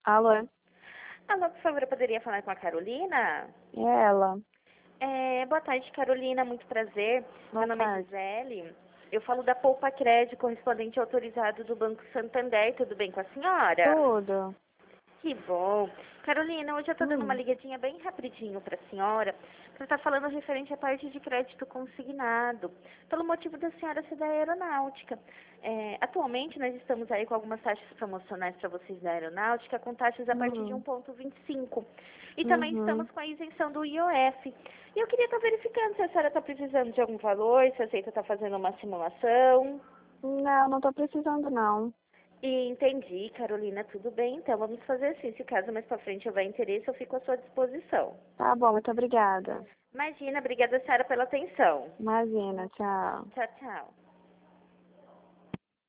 Alô, Alô, por favor, eu poderia falar com a Carolina? é ela. Boa tarde, Carolina, muito prazer. Boa Meu nome é tarde. Gisele. Eu falo da Poupa Crédito, correspondente autorizado do Banco Santander. Tudo bem com a senhora? Tudo? Que bom. Carolina, hoje eu estou dando uma Hum, ligadinha bem rapidinho para a senhora, para estar falando referente à parte de crédito consignado, pelo motivo da senhora ser da aeronáutica. Atualmente, nós estamos aí com algumas taxas promocionais para vocês da aeronáutica, com taxas a partir de hum, 1,25. E também estamos uhum. com a isenção do IOF. E eu queria estar verificando se a senhora está precisando de algum valor, se a Aceita está fazendo uma simulação. Não tô precisando não. E entendi, Carolina, tudo bem. Então vamos fazer assim. Se caso mais pra frente houver interesse, eu fico à sua disposição. Tá bom, muito obrigada. Imagina, obrigada, Sara, pela atenção. Imagina, tchau. Tchau, tchau.